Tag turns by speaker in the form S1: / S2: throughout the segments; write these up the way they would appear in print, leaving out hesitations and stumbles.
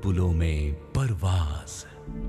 S1: फूलों में परवाज।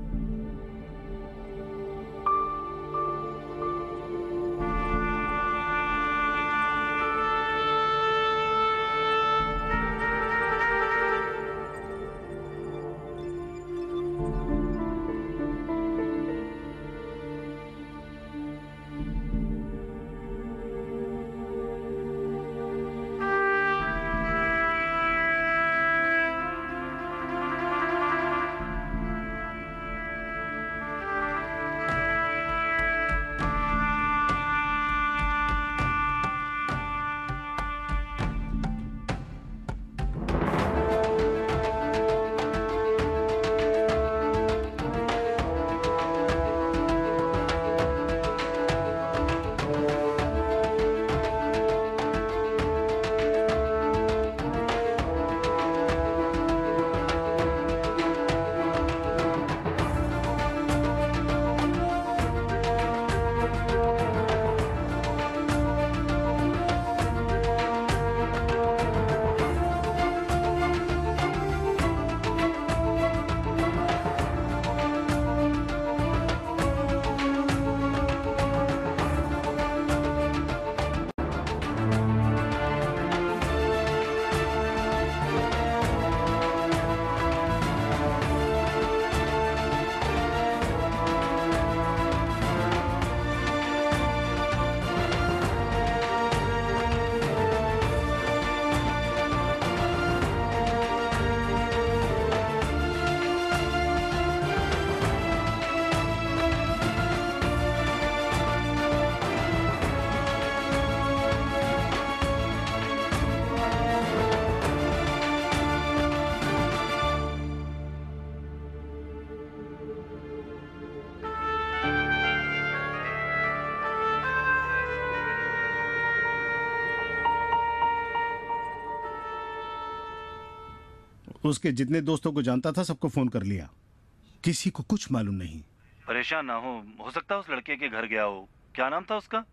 S2: उसके जितने दोस्तों को जानता था सबको फोन कर लिया, किसी को कुछ मालूम नहीं।
S3: परेशान ना हो सकता है उस लड़के के घर गया हो। क्या नाम था उसका?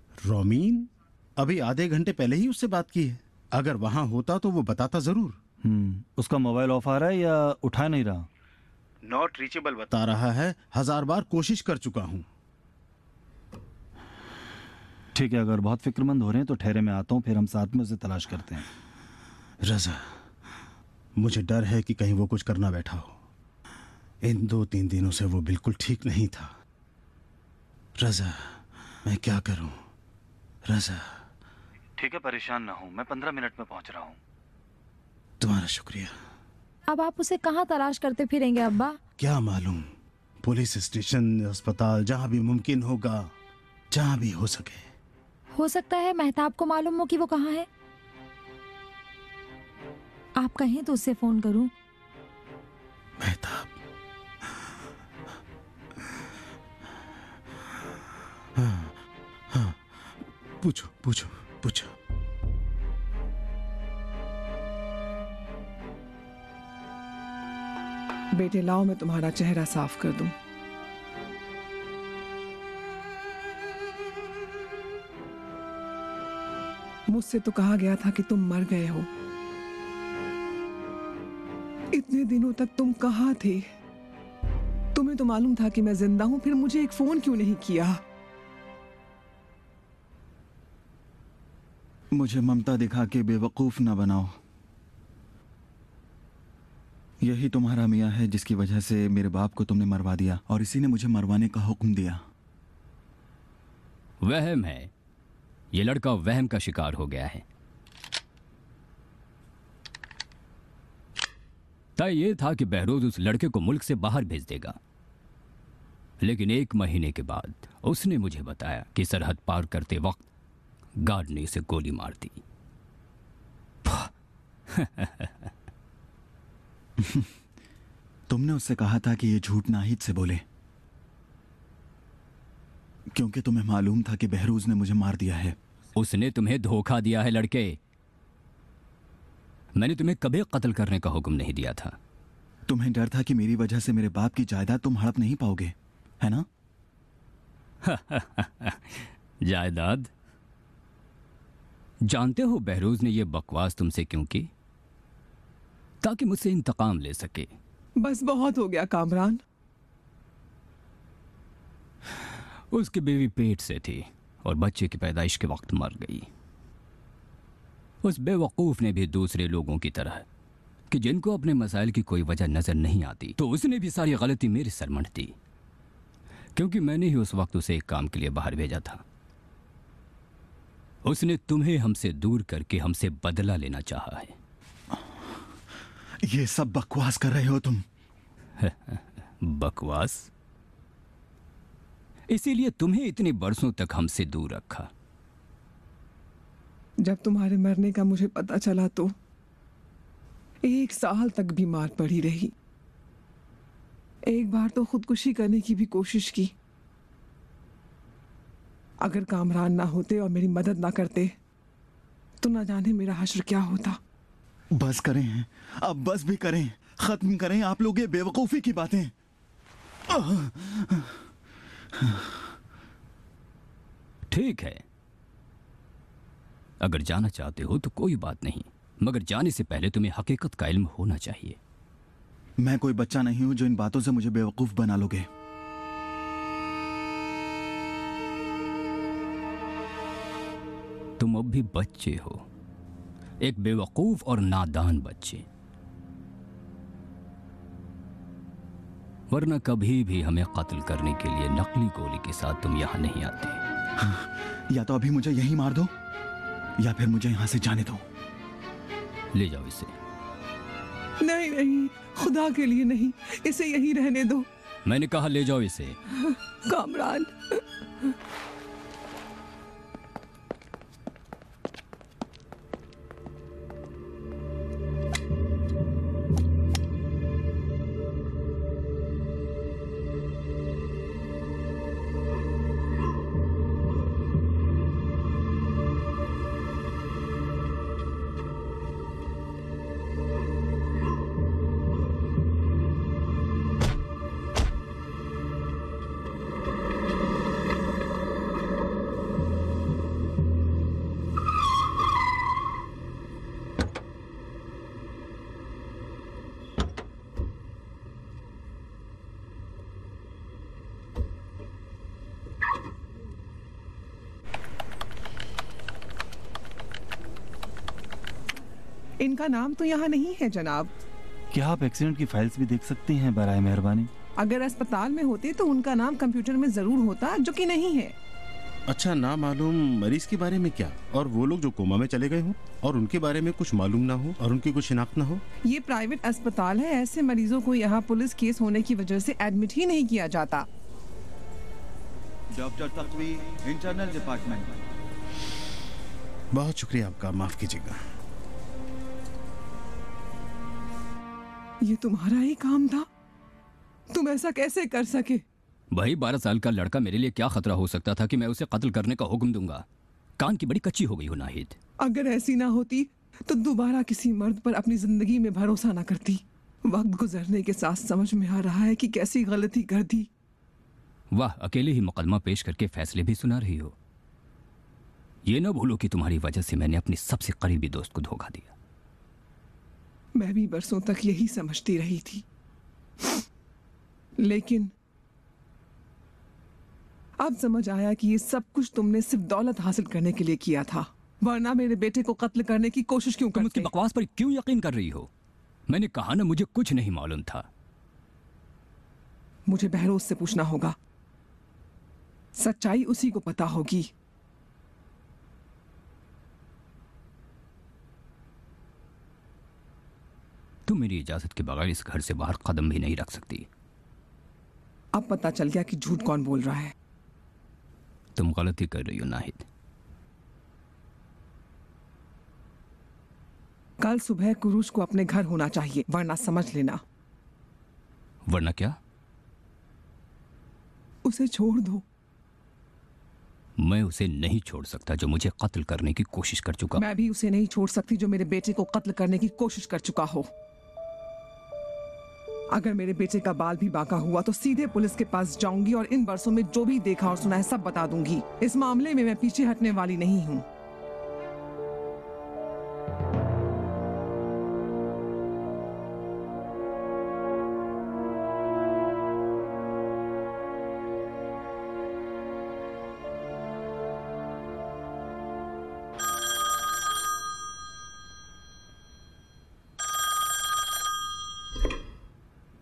S2: रोमीन। अभी आधे घंटे पहले ही उससे बात की है। अगर वहां होता तो वो बताता जरूर।
S3: उसका मोबाइल ऑफ आ रहा है या उठा नहीं रहा?
S2: नॉट रीचेबल बता रहा है। 1000 बार कोशिश कर चुका हूं।
S3: ठीक है, अगर बहुत फिक्रमंद हो रहे हैं तो ठहरे मैं आता हूँ, फिर हम साथ में उसे तलाश करते हैं।
S2: रजा, मुझे डर है कि कहीं वो कुछ करना बैठा हो। इन 2-3 दिनों से वो बिल्कुल ठीक नहीं था। रजा, मैं क्या करूं? रजा।
S3: ठीक है, परेशान ना हो, मैं 15 मिनट में पहुंच रहा हूँ।
S2: तुम्हारा शुक्रिया।
S4: अब आप उसे कहाँ तलाश करते फिरेंगे अब्बा?
S2: क्या मालूम, पुलिस स्टेशन, अस्पताल, जहां भी मुमकिन होगा, जहां भी हो सके।
S4: हो सकता है मेहताब को मालूम हो कि वो कहाँ है। आप कहें तो उससे फोन करूं।
S2: मेहताब। हाँ, हाँ, पूछो पूछो पूछो।
S5: बेटे लाओ, मैं तुम्हारा चेहरा साफ कर दूं। मुझसे तो कहा गया था कि तुम मर गए हो। इतने दिनों तक तुम कहाँ थे? तुम्हें तो मालूम था कि मैं जिंदा हूं, फिर मुझे एक फोन क्यों नहीं किया?
S3: मुझे ममता दिखा के बेवकूफ ना बनाओ। यही तुम्हारा मियाँ है जिसकी वजह से मेरे बाप को तुमने मरवा दिया, और इसी ने मुझे मरवाने का हुक्म दिया।
S1: वहम है, ये लड़का वहम का शिकार हो गया है। तय ये था कि बहरोज उस लड़के को मुल्क से बाहर भेज देगा, लेकिन 1 महीने के बाद उसने मुझे बताया कि सरहद पार करते वक्त गार्ड ने इसे गोली मार दी।
S3: तुमने उससे कहा था कि ये झूठ नाहिद से बोले, क्योंकि तुम्हें मालूम था कि बहरोज ने मुझे मार दिया है।
S1: उसने तुम्हें धोखा दिया है लड़के। मैंने तुम्हें कभी कत्ल करने का हुक्म नहीं दिया था।
S3: तुम्हें डर था कि मेरी वजह से मेरे बाप की जायदाद तुम हड़प नहीं पाओगे, है ना?
S1: जायदाद? जानते हो बहरोज ने यह बकवास तुमसे क्यों की? ताकि मुझसे इंतकाम ले सके।
S5: बस बहुत हो गया कामरान।
S1: उसकी बीवी पेट से थी और बच्चे की पैदाइश के वक्त मर गई। उस बेवकूफ ने भी दूसरे लोगों की तरह कि जिनको अपने मसाइल की कोई वजह नजर नहीं आती, तो उसने भी सारी गलती मेरे सर मढ़ दी, क्योंकि मैंने ही उस वक्त उसे एक काम के लिए बाहर भेजा था। उसने तुम्हें हमसे दूर करके हमसे बदला लेना चाहा है।
S3: ये सब बकवास कर रहे हो तुम।
S1: बकवास? इसीलिए तुम्हें इतने बरसों तक हमसे दूर रखा।
S5: जब तुम्हारे मरने का मुझे पता चला तो 1 साल तक बीमार पड़ी रही। एक बार तो खुदकुशी करने की भी कोशिश की। अगर कामरान ना होते और मेरी मदद ना करते तो ना जाने मेरा हश्र क्या होता।
S3: बस करें, अब बस भी करें, खत्म करें आप लोग ये बेवकूफी की बातें।
S1: ठीक है, अगर जाना चाहते हो तो कोई बात नहीं, मगर जाने से पहले तुम्हें हकीकत का इल्म होना चाहिए।
S3: मैं कोई बच्चा नहीं हूं जो इन बातों से मुझे बेवकूफ बना लोगे।
S1: तुम अब भी बच्चे हो, एक बेवकूफ और नादान बच्चे, वरना कभी भी हमें कत्ल करने के लिए नकली गोली के साथ तुम यहां नहीं आते।
S3: या तो अभी मुझे यहीं मार दो या फिर मुझे यहां से जाने दो।
S1: ले जाओ इसे।
S5: नहीं नहीं, खुदा के लिए नहीं, इसे यहीं रहने दो।
S1: मैंने कहा ले जाओ इसे।
S5: कामरान, इनका नाम तो यहाँ नहीं है जनाब।
S6: क्या आप एक्सीडेंट की फाइल्स भी देख सकती हैं बराए मेहरबानी?
S5: अगर अस्पताल में होते तो उनका नाम कंप्यूटर में जरूर होता, जो कि नहीं है।
S2: अच्छा, ना मालूम मरीज के बारे में क्या, और वो लोग जो कोमा में चले गए हों और उनके बारे में कुछ मालूम ना हो और उनकी कुछ शिनाख्त ना हो।
S5: ये प्राइवेट अस्पताल है, ऐसे मरीजों को यहाँ पुलिस केस होने की वजह से एडमिट ही नहीं किया जाता।
S3: Doctor Taqvi, internal department.
S2: बहुत शुक्रिया आपका, माफ कीजिएगा।
S5: ये तुम्हारा ही काम था? तुम ऐसा कैसे कर सके?
S1: भाई 12 साल का लड़का, मेरे लिए क्या खतरा हो सकता था कि मैं उसे कत्ल करने का हुक्म दूंगा। कान की बड़ी कच्ची हो गई हो नाहिद।
S5: अगर ऐसी ना होती तो दोबारा किसी मर्द पर अपनी जिंदगी में भरोसा ना करती। वक्त गुजरने के साथ समझ में आ रहा है कि कैसी गलती कर दी।
S1: वाह, अकेले ही मुकदमा पेश करके फैसले भी सुना रही हो। ये ना भूलो कि तुम्हारी वजह से मैंने अपने सबसे करीबी दोस्त को धोखा दिया।
S5: मैं भी बरसों तक यही समझती रही थी, लेकिन अब समझ आया कि ये सब कुछ तुमने सिर्फ दौलत हासिल करने के लिए किया था, वरना मेरे बेटे को कत्ल करने की कोशिश क्यों
S1: तुम उसकी
S5: करते?
S1: बकवास पर क्यों यकीन कर रही हो? मैंने कहा ना, मुझे कुछ नहीं मालूम था।
S5: मुझे बहरोज से पूछना होगा, सच्चाई उसी को पता होगी।
S1: तुम मेरी इजाजत के बगैर इस घर से बाहर कदम भी नहीं रख सकती।
S5: अब पता चल गया कि झूठ कौन बोल रहा है।
S1: तुम गलती कर रही हो नाहिद।
S5: कल सुबह कुरूश को अपने घर होना चाहिए, वरना समझ लेना।
S1: वरना क्या?
S5: उसे छोड़ दो।
S1: मैं उसे नहीं छोड़ सकता जो मुझे कत्ल करने की कोशिश कर चुका।
S5: मैं भी उसे नहीं छोड़ सकती जो मेरे बेटे को कत्ल करने की कोशिश कर चुका हो। अगर मेरे बेटे का बाल भी बांका हुआ तो सीधे पुलिस के पास जाऊंगी और इन बरसों में जो भी देखा और सुना है सब बता दूंगी। इस मामले में मैं पीछे हटने वाली नहीं हूं।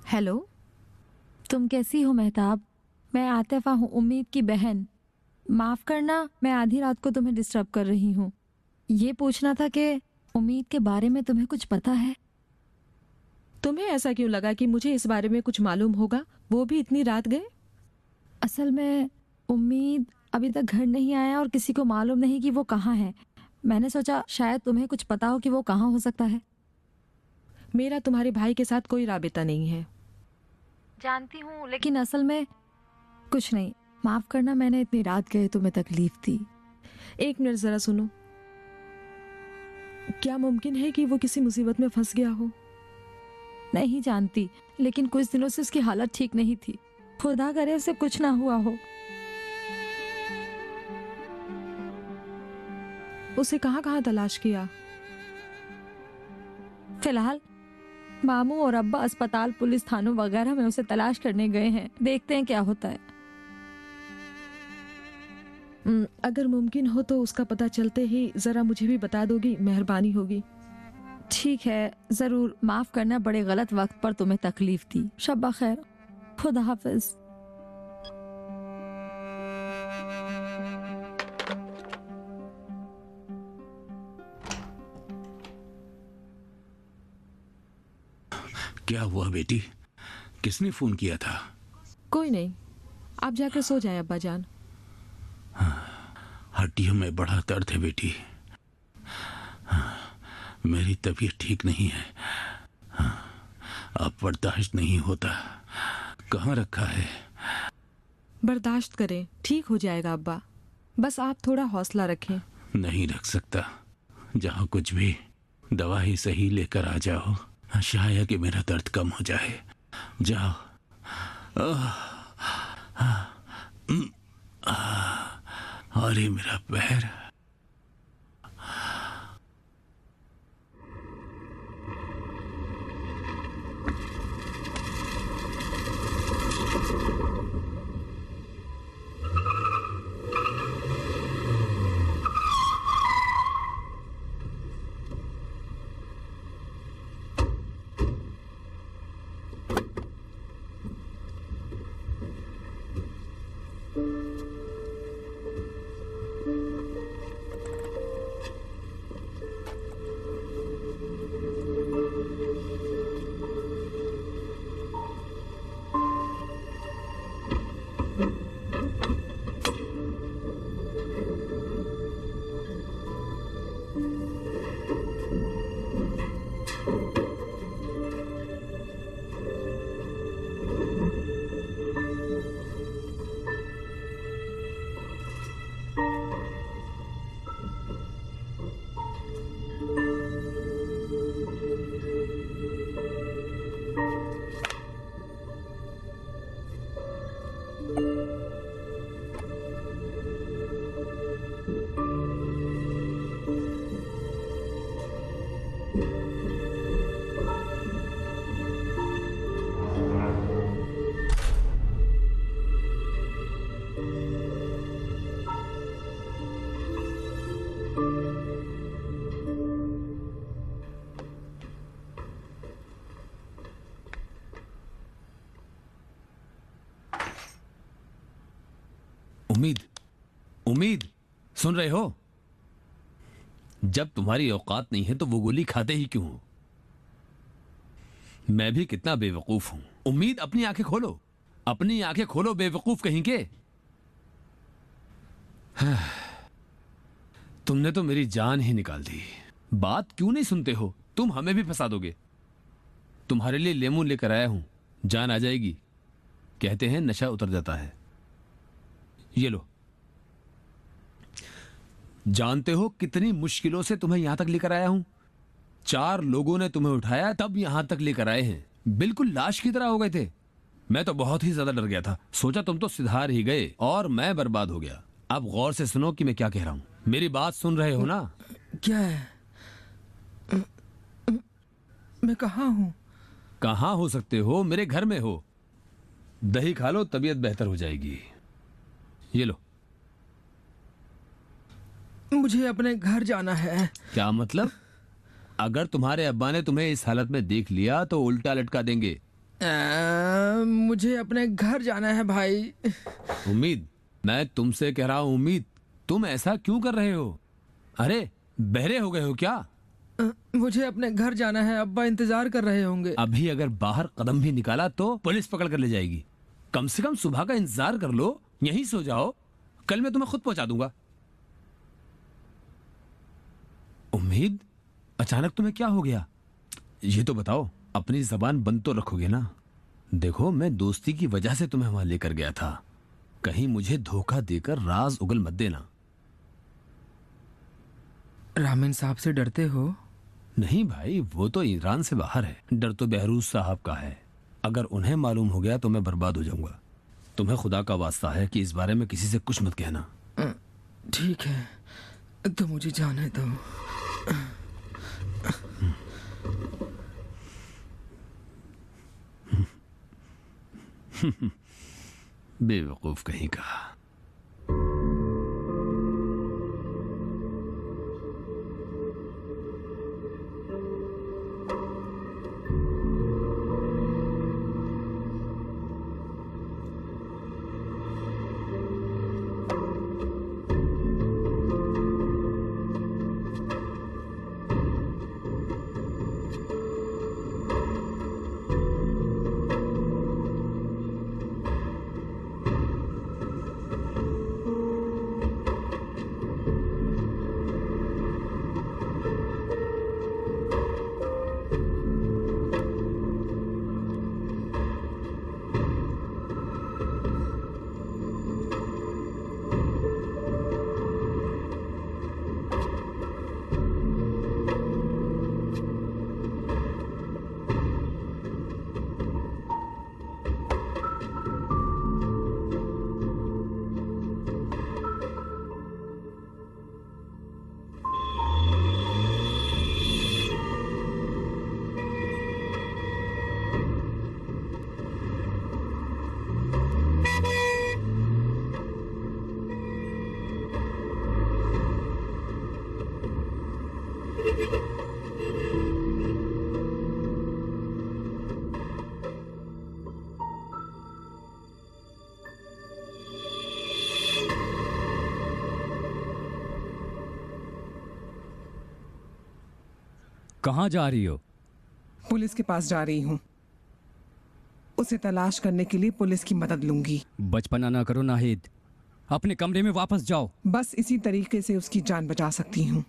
S4: हेलो, तुम कैसी हो मेहताब? मैं आतिफा हूँ, उम्मीद की बहन। माफ करना, मैं आधी रात को तुम्हें डिस्टर्ब कर रही हूँ। ये पूछना था कि उम्मीद के बारे में तुम्हें कुछ पता है?
S7: तुम्हें ऐसा क्यों लगा कि मुझे इस बारे में कुछ मालूम होगा, वो भी इतनी रात गए?
S4: असल में उम्मीद अभी तक घर नहीं आया और किसी को मालूम नहीं कि वो कहाँ है। मैंने सोचा शायद तुम्हें कुछ पता हो कि वो कहाँ हो सकता है।
S7: मेरा तुम्हारे भाई के साथ कोई राबिता नहीं है।
S4: जानती हूँ, लेकिन असल में कुछ नहीं। माफ करना, मैंने इतनी रात गए तुम्हें तकलीफ दी।
S7: एक मिनट जरा सुनो। क्या मुमकिन है कि वो किसी मुसीबत में फंस गया हो?
S4: नहीं जानती, लेकिन कुछ दिनों से उसकी हालत ठीक नहीं थी। खुदा करे उसे कुछ ना हुआ हो।
S7: उसे कहाँ कहाँ तलाश किया?
S4: फिलहाल मामू और अब्बा अस्पताल, पुलिस थानों वगैरह में उसे तलाश करने गए हैं। देखते हैं क्या होता है।
S7: अगर मुमकिन हो तो उसका पता चलते ही जरा मुझे भी बता दोगी, मेहरबानी होगी।
S4: ठीक है, जरूर। माफ करना, बड़े गलत वक्त पर तुम्हें तकलीफ दी। शब्बा खैर, खुदा हाफिज।
S8: क्या हुआ बेटी? किसने फोन किया था?
S7: कोई नहीं, आप जाकर सो जाएं अब्बा जान।
S8: हड्डियों में बड़ा दर्द है बेटी। मेरी तबीयत ठीक नहीं है। अब बर्दाश्त नहीं होता। कहाँ रखा है?
S7: बर्दाश्त करें, ठीक हो जाएगा अब्बा। बस आप थोड़ा हौसला रखें।
S8: नहीं रख सकता। जहाँ कुछ भी, दवा ही सही लेकर आ जाओ। शायद कि मेरा दर्द कम हो जाए। जाओ। अरे मेरा पैर।
S9: उम्मीद, उम्मीद, सुन रहे हो? जब तुम्हारी औकात नहीं है तो वो गोली खाते ही क्यों हो? मैं भी कितना बेवकूफ हूं। उम्मीद, अपनी आंखें खोलो, अपनी आंखें खोलो, बेवकूफ कहीं के। तुमने तो मेरी जान ही निकाल दी। बात क्यों नहीं सुनते हो? तुम हमें भी फंसा दोगे। तुम्हारे लिए लेमन लेकर आया हूं, जान आ जाएगी। कहते हैं नशा उतर जाता है। ये लो। जानते हो कितनी मुश्किलों से तुम्हें यहां तक लेकर आया हूं? 4 लोगों ने तुम्हें उठाया तब यहां तक लेकर आए हैं। बिल्कुल लाश की तरह हो गए थे। मैं तो बहुत ही ज्यादा डर गया था। सोचा तुम तो सिधार ही गए और मैं बर्बाद हो गया। अब गौर से सुनो कि मैं क्या कह रहा हूं। मेरी बात सुन रहे हो ना?
S5: क्या है? मैं कहाँ हूँ?
S9: कहां हो सकते हो? मेरे घर में हो। दही खा लो, तबीयत बेहतर हो जाएगी। ये लो।
S5: मुझे अपने घर जाना है।
S9: क्या मतलब? अगर तुम्हारे अब्बा ने तुम्हें इस हालत में देख लिया तो उल्टा लटका देंगे।
S5: मुझे अपने घर जाना है भाई।
S9: उम्मीद, मैं तुमसे कह रहा हूँ उम्मीद, तुम ऐसा क्यों कर रहे हो? अरे बहरे हो गए हो क्या?
S5: मुझे अपने घर जाना है, अब्बा इंतजार कर रहे होंगे।
S9: अभी अगर बाहर कदम भी निकाला तो पुलिस पकड़ कर ले जाएगी। कम से कम सुबह का इंतजार कर लो, यहीं सो जाओ, कल मैं तुम्हें खुद पहुंचा दूंगा। उम्मीद, अचानक तुम्हें क्या हो गया? ये तो बताओ, अपनी जबान बंद तो रखोगे ना? देखो, मैं दोस्ती की वजह से तुम्हें वहां लेकर गया था, कहीं मुझे धोखा देकर राज उगल मत देना।
S5: रामीन साहब से डरते हो?
S9: नहीं भाई, वो तो ईरान से बाहर है, डर तो बहरूज साहब का है। अगर उन्हें मालूम हो गया तो मैं बर्बाद हो जाऊंगा। तुम्हें खुदा का वास्ता है कि इस बारे में किसी से कुछ मत कहना।
S5: ठीक है, तो मुझे जाने दो।
S9: बेवकूफ कहीं का।
S1: कहाँ जा रही हो?
S5: पुलिस के पास जा रही हूँ। उसे तलाश करने के लिए पुलिस की मदद लूंगी।
S1: बचपना ना करो नाहिद, अपने कमरे में वापस जाओ।
S5: बस इसी तरीके से उसकी जान बचा सकती हूँ।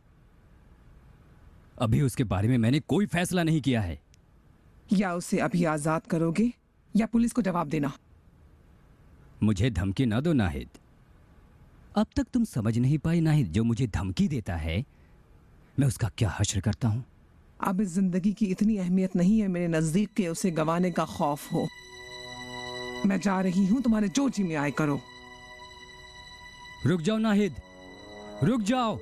S1: अभी उसके बारे में मैंने कोई फैसला नहीं किया है।
S5: या उसे अभी आजाद करोगे या पुलिस को जवाब देना।
S1: मुझे धमकी ना दो नाहिद। अब तक तुम समझ नहीं पाई नाहिद, जो मुझे धमकी देता है मैं उसका क्या हश्र करता हूँ।
S5: अब इस जिंदगी की इतनी अहमियत नहीं है मेरे नजदीक के उसे गंवाने का खौफ हो। मैं जा रही हूँ, तुम्हारे जो जी में आए करो।
S1: रुक जाओ नाहिद, रुक जाओ,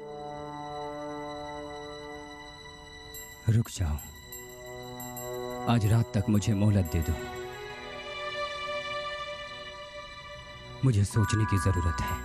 S1: रुक जाओ। आज रात तक मुझे मोहलत दे दो, मुझे सोचने की जरूरत है।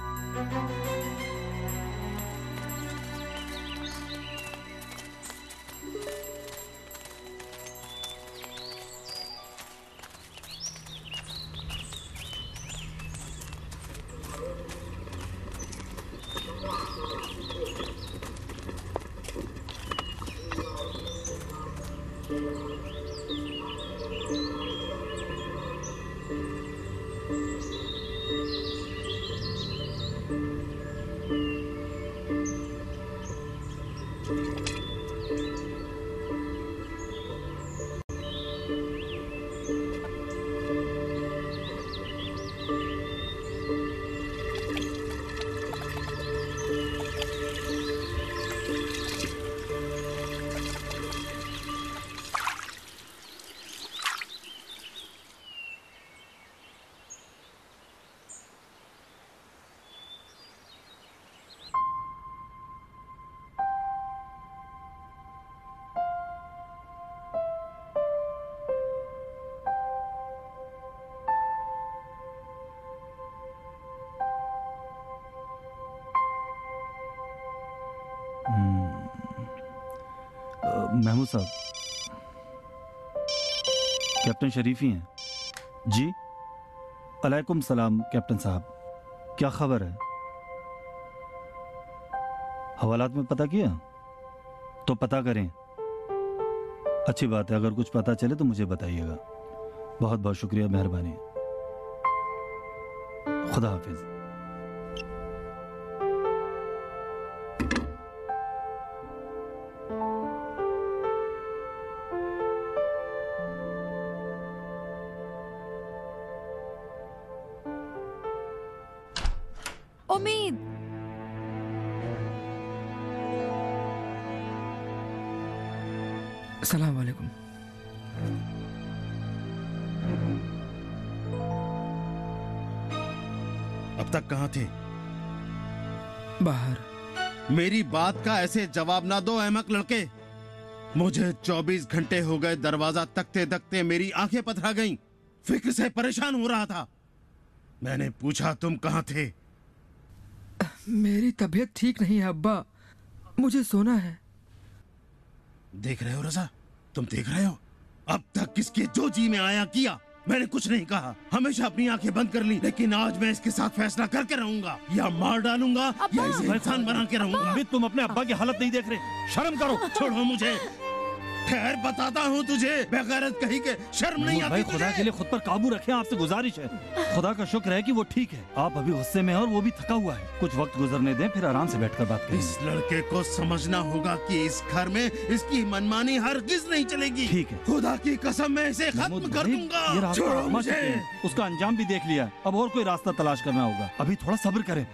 S6: महमूद साहब, कैप्टन शरीफ ही हैं। जी अलैकुम सलाम कैप्टन साहब, क्या खबर है? हवालात में पता किया? तो पता करें। अच्छी बात है, अगर कुछ पता चले तो मुझे बताइएगा। बहुत बहुत शुक्रिया, मेहरबानी। खुदा हाफिज।
S4: उम्मीद,
S5: अस्सलाम वालेकुम।
S2: अब तक कहाँ थे?
S5: बाहर।
S2: मेरी बात का ऐसे जवाब ना दो अहमक लड़के। मुझे 24 घंटे हो गए दरवाजा तकते तकते मेरी आंखें पथरा गईं। फिक्र से परेशान हो रहा था। मैंने पूछा तुम कहाँ थे?
S5: मेरी तबीयत ठीक नहीं है अब्बा, मुझे सोना है।
S2: देख रहे हो रजा, तुम देख रहे हो? अब तक किसके जो जी में आया किया। मैंने कुछ नहीं कहा, हमेशा अपनी आंखें बंद कर ली, लेकिन आज मैं इसके साथ फैसला करके रहूंगा। या मार डालूंगा या इसे इंसान बना के रहूंगा।
S6: अमित, तुम अपने अब्बा की हालत नहीं देख रहे, शर्म करो।
S2: छोड़ो मुझे, ठहर बताता हूँ तुझे। बेगैरत कहीं के, शर्म नहीं आती
S6: भाई,
S2: तुझे?
S6: खुदा के लिए खुद पर काबू रखें, आपसे गुजारिश है। खुदा का शुक्र है कि वो ठीक है। आप अभी गुस्से में हैं और वो भी थका हुआ है। कुछ वक्त गुजरने दें, फिर आराम से बैठकर बात करें।
S2: इस लड़के को समझना होगा कि इस घर में इसकी मनमानी हरगिज नहीं चलेगी।
S6: ठीक है।
S2: खुदा की कसम, मैं इसे खत्म
S6: महमूद
S2: कर
S6: भाई,
S2: दूंगा।
S6: ये रास्ता
S2: छोड़ो
S6: आजमा
S2: मुझे।
S6: चुके हैं। उसका अंजाम भी देख लिया, अब और कोई रास्ता तलाश करना होगा। अभी थोड़ा सब्र करें।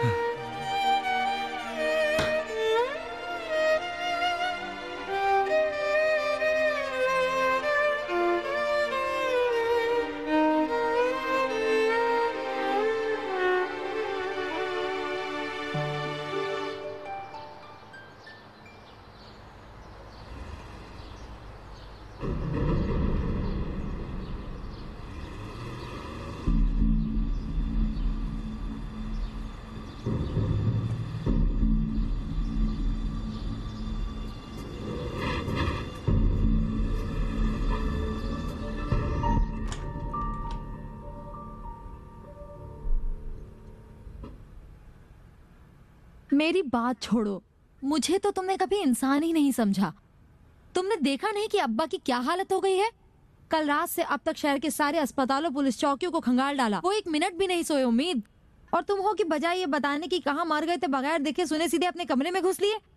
S4: मेरी बात छोड़ो, मुझे तो तुमने कभी इंसान ही नहीं समझा। तुमने देखा नहीं कि अब्बा की क्या हालत हो गई है? कल रात से अब तक शहर के सारे अस्पतालों, पुलिस चौकियों को खंगाल डाला। वो एक मिनट भी नहीं सोए उम्मीद। और तुम हो कि बजाय ये बताने की कहाँ मर गए थे, बगैर देखे सुने सीधे अपने कमरे में घुस लिए।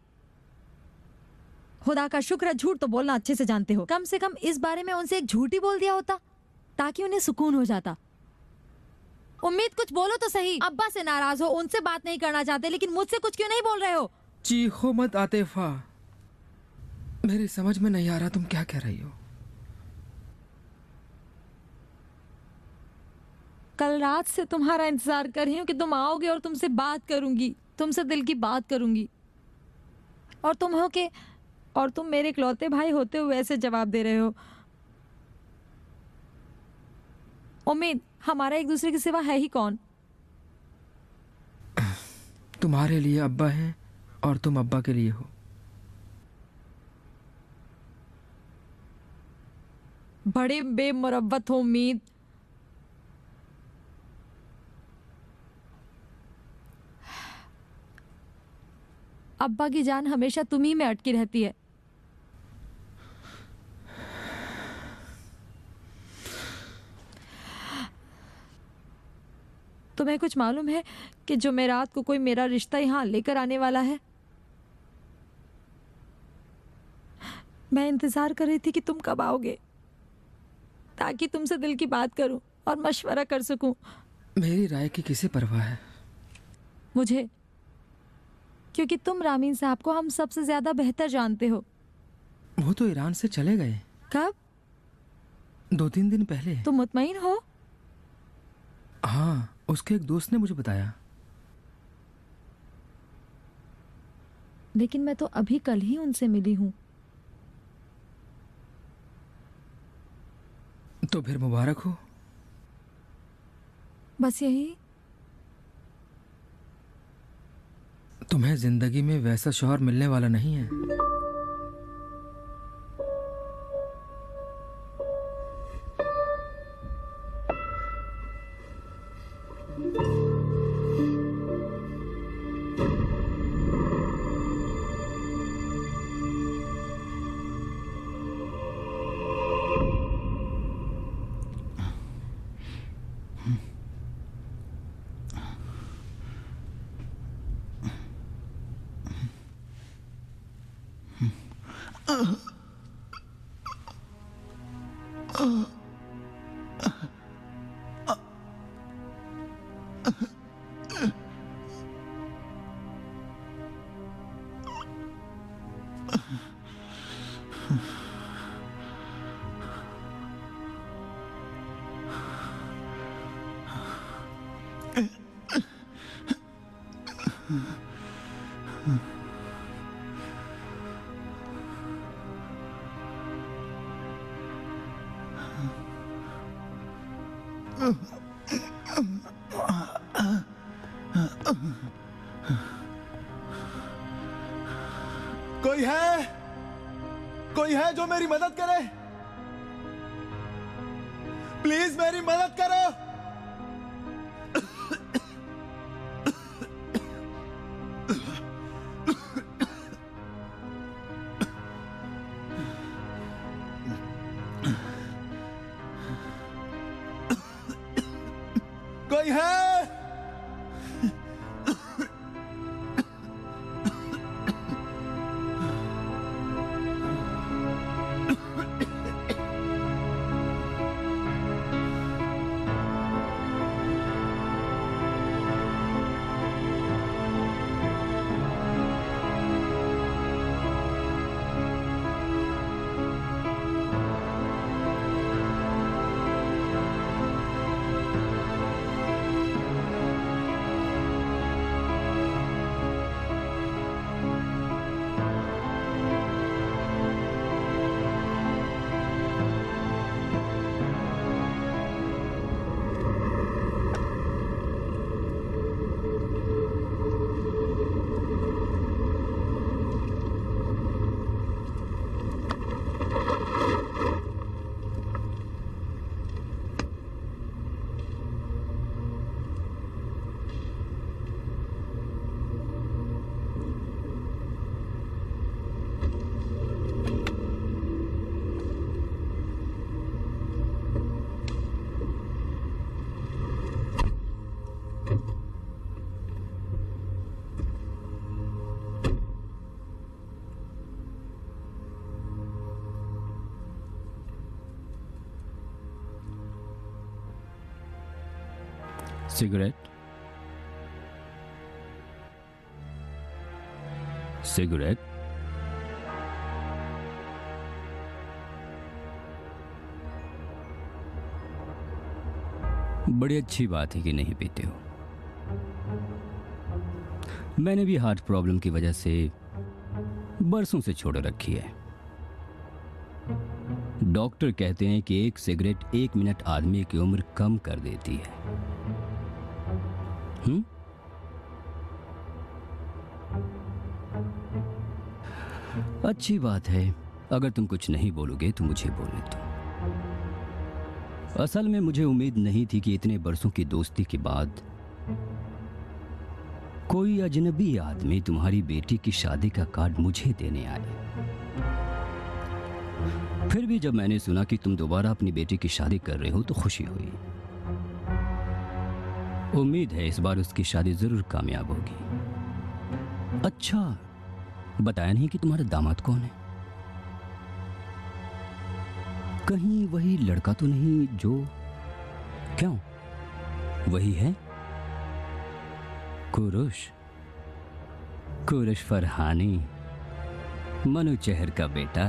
S4: खुदा का शुक्र है, झूठ तो बोलना अच्छे से जानते हो। कम से कम इस बारे में उनसे एक झूठ ही बोल दिया होता ताकि उन्हें सुकून हो जाता। उम्मीद, कुछ बोलो तो सही। अब्बा से नाराज हो, उनसे बात नहीं करना चाहते, लेकिन मुझसे कुछ क्यों नहीं बोल रहे हो?
S5: चीखो मत आतिफा, मेरी समझ में नहीं आ रहा तुम क्या कह रही हो।
S4: कल रात से तुम्हारा इंतजार कर रही हूँ कि तुम आओगे और तुमसे बात करूंगी, तुमसे दिल की बात करूंगी। और तुम मेरे इकलौते भाई होते हुए ऐसे जवाब दे रहे हो। उम्मीद, हमारा एक दूसरे के सिवा है ही कौन?
S5: तुम्हारे लिए अब्बा हैं और तुम अब्बा के लिए हो।
S4: बड़े बेमुरव्वत हो उम्मीद। अब्बा की जान हमेशा तुम ही में अटकी रहती है। तुम्हें कुछ मालूम है कि जुमेरात को कोई मेरा रिश्ता यहाँ लेकर आने वाला है? मैं इंतजार कर रही थी कि तुम कब आओगे ताकि तुमसे दिल की बात करूं और मशवरा कर सकूं।
S5: मेरी राय की किसे परवाह है?
S4: मुझे, क्योंकि तुम रामीन साहब को हम सबसे ज्यादा बेहतर जानते हो।
S5: वो तो ईरान से चले गए।
S4: कब?
S5: 2-3 दिन पहले।
S4: तुम मुतमईन हो?
S5: हाँ, उसके एक दोस्त ने मुझे बताया।
S4: लेकिन मैं तो अभी कल ही उनसे मिली हूं।
S5: तो फिर मुबारक हो।
S4: बस यही?
S5: तुम्हें जिंदगी में वैसा शौहर मिलने वाला नहीं है।
S3: कोई है जो मेरी मदद करे? प्लीज मेरी मदद करो। कोई है?
S1: सिगरेट? सिगरेट? बड़ी अच्छी बात है कि नहीं पीते हो। मैंने भी हार्ट प्रॉब्लम की वजह से बरसों से छोड़ रखी है। डॉक्टर कहते हैं कि एक सिगरेट 1 मिनट आदमी की उम्र कम कर देती है। अच्छी बात है। अगर तुम कुछ नहीं बोलोगे तो मुझे बोलने दो। असल में मुझे उम्मीद नहीं थी कि इतने बरसों की दोस्ती के बाद कोई अजनबी आदमी तुम्हारी बेटी की शादी का कार्ड मुझे देने आए। फिर भी जब मैंने सुना कि तुम दोबारा अपनी बेटी की शादी कर रहे हो तो खुशी हुई। उम्मीद है इस बार उसकी शादी जरूर कामयाब होगी। अच्छा, बताया नहीं कि तुम्हारा दामाद कौन है? कहीं वही लड़का तो नहीं जो... क्यों, वही है? कुरुश फरहानी, मनु चहर का बेटा।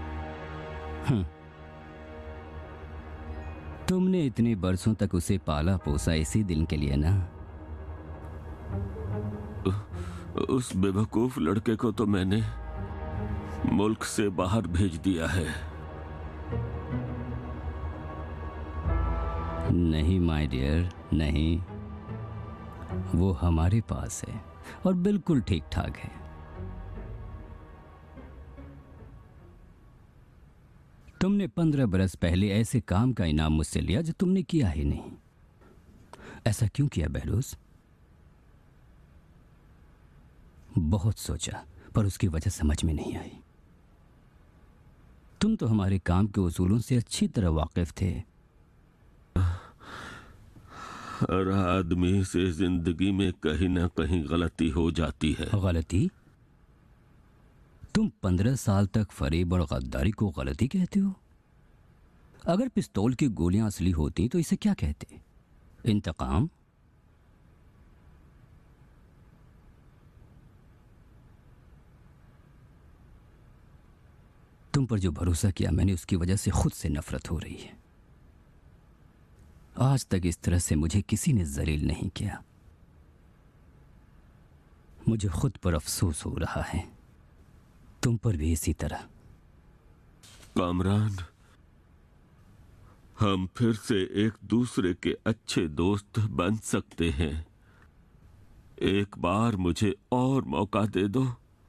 S1: तुमने इतने बरसों तक उसे पाला पोसा इसी दिन के लिए ना?
S8: उस बेवकूफ लड़के को तो मैंने मुल्क से बाहर भेज दिया है।
S1: नहीं माय डियर, नहीं। वो हमारे पास है और बिल्कुल ठीक ठाक है। तुमने 15 बरस पहले ऐसे काम का इनाम मुझसे लिया जो तुमने किया ही नहीं। ऐसा क्यों किया बहरोज? बहुत सोचा पर उसकी वजह समझ में नहीं आई। तुम तो हमारे काम के उसूलों से अच्छी तरह वाकिफ थे।
S8: हर आदमी से जिंदगी में कहीं ना कहीं गलती हो जाती है।
S1: गलती? तुम 15 साल तक फरेब और गद्दारी को गलती कहते हो? अगर पिस्तौल की गोलियां असली होती तो इसे क्या कहते? इंतकाम? तुम पर जो भरोसा किया मैंने, उसकी वजह से खुद से नफरत हो रही है। आज तक इस तरह से मुझे किसी ने जलील नहीं किया। मुझे खुद पर अफसोस हो रहा है, तुम पर भी इसी तरह।
S10: कामरान, हम फिर से एक दूसरे के अच्छे दोस्त बन सकते हैं। एक बार मुझे और मौका दे दो।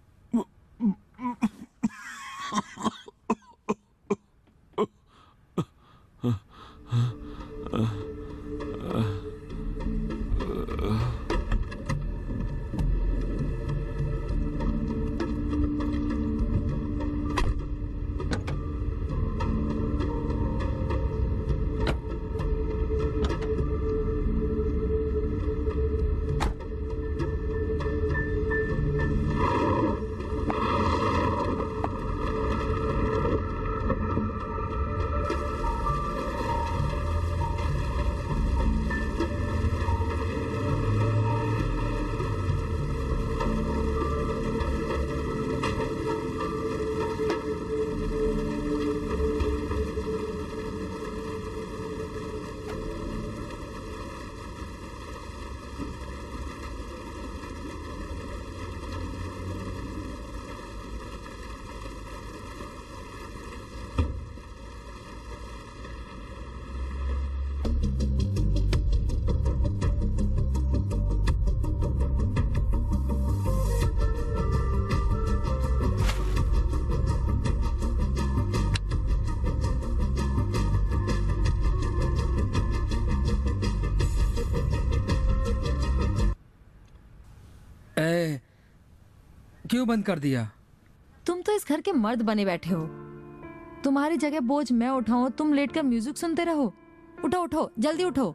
S11: क्यों बंद कर दिया?
S4: तुम तो इस घर के मर्द बने बैठे हो। तुम्हारी जगह बोझ मैं उठाऊं, तुम लेटकर म्यूजिक सुनते रहो। उठो उठो, जल्दी उठो।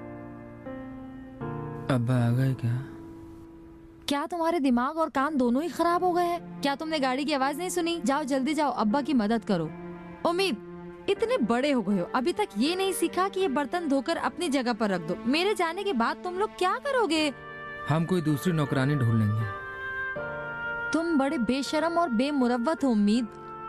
S11: अब्बा आ गए क्या?
S4: क्या तुम्हारे दिमाग और कान दोनों ही खराब हो गए हैं? क्या तुमने गाड़ी की आवाज नहीं सुनी? जाओ जल्दी जाओ, अब्बा की मदद करो। उम्मीद इतने बड़े हो गए हो, अभी तक ये नहीं सीखा कि ये बर्तन धोकर अपनी जगह पर रख दो। मेरे जाने के बाद तुम लोग क्या करोगे?
S11: हम कोई दूसरी नौकरानी ढूंढ लेंगे।
S4: तुम बड़े बेशरम और बेमुरव्वत हो उम्मीद।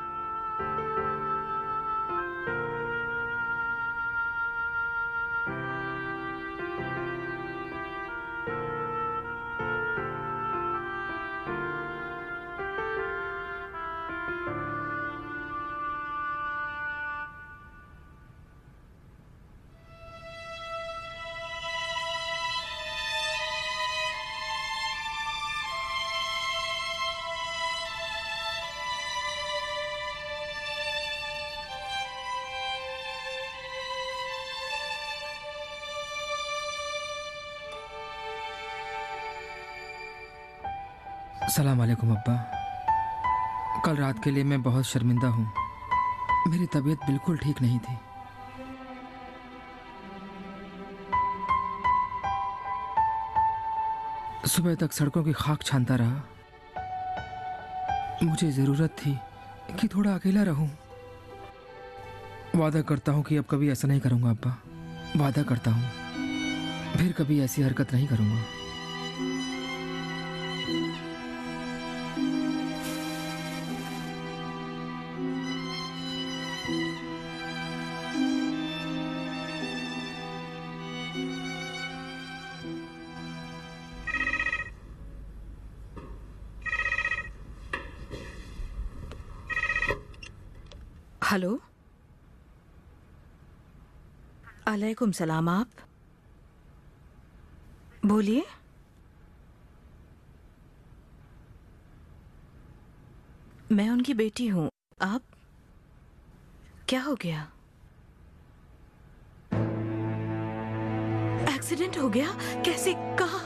S11: सलाम अलैकुम अब्बा। कल रात के लिए मैं बहुत शर्मिंदा हूँ। मेरी तबीयत बिल्कुल ठीक नहीं थी। सुबह तक सड़कों की खाक छानता रहा। मुझे जरूरत थी कि थोड़ा अकेला रहूं। वादा करता हूँ कि अब कभी ऐसा नहीं करूंगा अब्बा। वादा करता हूँ फिर कभी ऐसी हरकत नहीं करूंगा।
S12: हेलो, अलैकुम सलाम। आप बोलिए। मैं उनकी बेटी हूँ। आप? क्या हो गया? एक्सीडेंट हो गया? कैसे? कहाँ?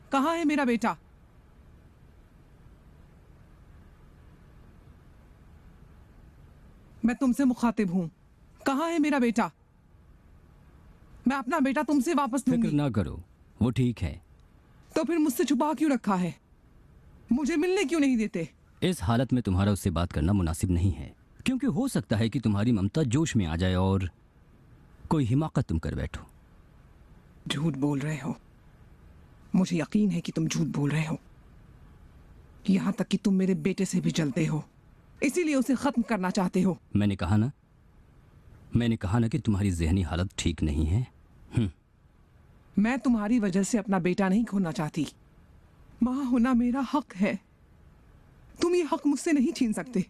S5: कहाँ है मेरा बेटा? मैं तुमसे मुखातिब हूं। कहाँ है मेरा बेटा? मैं अपना बेटा तुमसे वापस लूंगी।
S1: फिक्र ना करो, वो ठीक है।
S5: तो फिर मुझसे छुपा क्यों रखा है? मुझे मिलने क्यों नहीं देते?
S1: इस हालत में तुम्हारा उससे बात करना मुनासिब नहीं है, क्योंकि हो सकता है कि तुम्हारी ममता जोश में आ जाए और कोई हिमाकत तुम कर बैठो।
S5: झूठ बोल रहे हो। मुझे यकीन है कि तुम झूठ बोल रहे हो। यहां तक कि तुम मेरे बेटे से भी जलते हो, इसीलिए उसे खत्म करना चाहते हो।
S1: मैंने कहा ना कि तुम्हारी जहनी हालत ठीक नहीं है।
S5: मैं तुम्हारी वजह से अपना बेटा नहीं खोना चाहती। मां होना मेरा हक है। तुम ये हक मुझसे नहीं छीन सकते।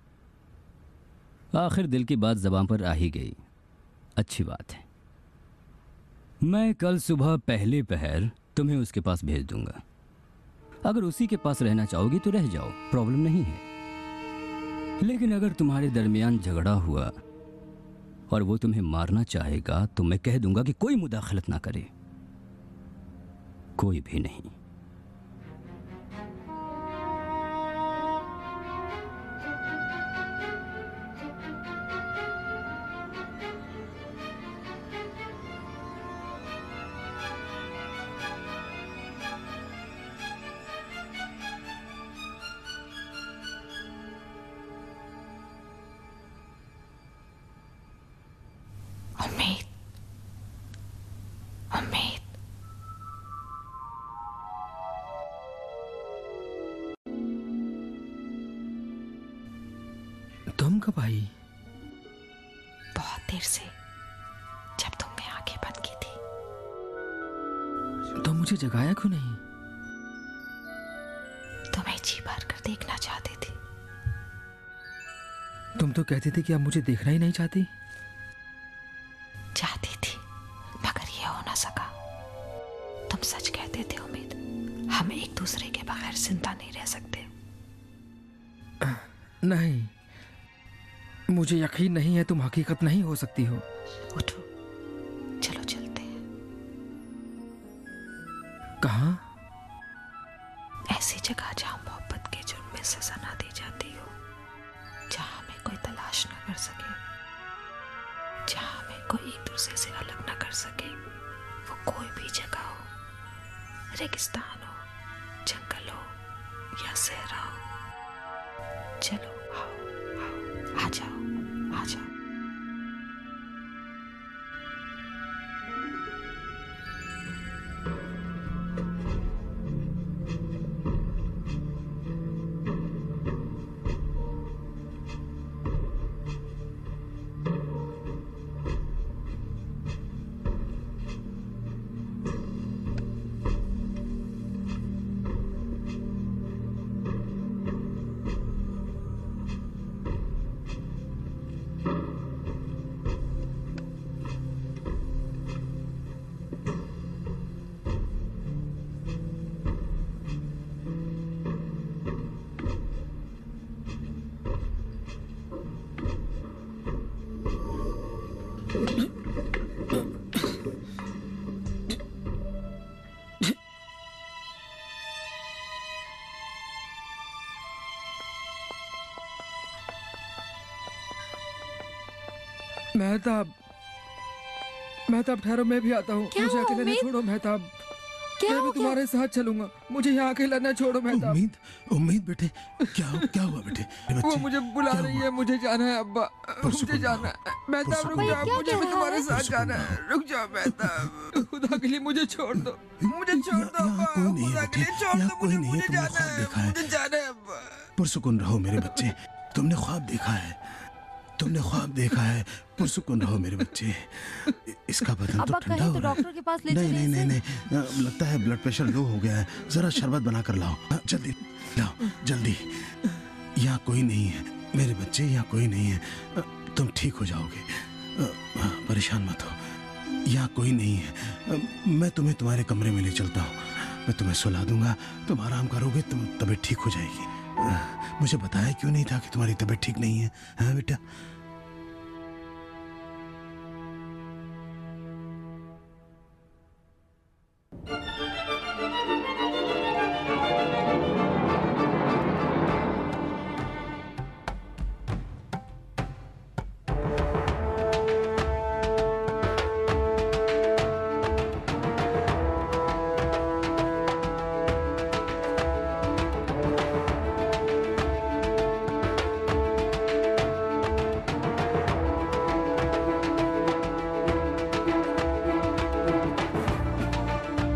S1: आखिर दिल की बात जबान पर आ ही गई। अच्छी बात है। मैं कल सुबह पहले पहर तुम्हें उसके पास भेज दूंगा। अगर उसी के पास रहना चाहोगी तो रह जाओ, प्रॉब्लम नहीं है। लेकिन अगर तुम्हारे दरमियान झगड़ा हुआ और वो तुम्हें मारना चाहेगा तो मैं कह दूंगा कि कोई मुदाखलत ना करे, कोई भी नहीं।
S11: तुम कब आई?
S13: बहुत देर से, जब तुमने आंखें बंद की थी।
S11: तो मुझे जगाया क्यों नहीं?
S13: तुम्हें जी भर कर देखना चाहती थी।
S11: तुम तो कहती थी कि अब मुझे देखना ही नहीं चाहती।
S13: चाहती थी, मगर ये हो ना सका। तुम सच कहते थे उम्मीद, हम एक दूसरे के बगैर जिंदा नहीं रह सकते।
S11: नहीं, मुझे यकीन नहीं है तुम हकीकत नहीं हो सकती हो।
S13: उठो, चलो चलते हैं।
S11: कहाँ?
S13: ऐसी जगह जहाँ मोहब्बत के जुर्म में सजा ना दी जाती हो, जहाँ हमें कोई तलाश ना कर सके, जहाँ हमें कोई एक दूसरे से अलग ना कर सके। वो कोई भी जगह हो, रेगिस्तान हो, जंगल हो या सहरा हो। चलो आओ, आ जाओ, आ जाओ।
S11: मेहताब ठहरो, मैं भी आता हूँ। मुझे अकेले नहीं छोड़ो मेहताब। मैं भी तुम्हारे साथ चलूंगा। मुझे यहाँ अकेला न छोड़ो मेहताब।
S2: उम्मीद बेटे, क्या हुआ बेटे?
S11: वो मुझे बुला रही है, मुझे जाना है अब्बा, मुझे जाना है। मेहताब रुक जाओ, मुझे भी तुम्हारे साथ जाना है। रुक जाओ मेहताब, खुदा के लिए मुझे छोड़ दो, मुझे छोड़ दो अब्बा, खुदा के लिए छोड़ दो मुझे, मुझे जाना है, मुझे जाना है अब्बा।
S2: पुरसुकून रहो मेरे बच्चे, तुमने ख्वाब देखा है, तुमने ख्वाब देखा है। पुरसुकून रहो मेरे बच्चे। इसका बदन तो ठंडा हो रहा है।
S4: डॉक्टर के पास ले
S2: नहीं, लगता है ब्लड प्रेशर लो हो गया है। जरा शरबत बना कर लाओ, जल्दी लाओ, जल्दी। यहाँ कोई नहीं है मेरे बच्चे, यहाँ कोई नहीं है। तुम ठीक हो जाओगे, परेशान मत हो। यहाँ कोई नहीं है। मैं तुम्हें तुम्हारे कमरे में ले चलता हूँ, मैं तुम्हें सुला दूंगा, तुम आराम करोगे, तुम तबीयत ठीक हो जाएगी। मुझे बताया क्यों नहीं था कि तुम्हारी तबीयत ठीक नहीं है? हाँ बेटा,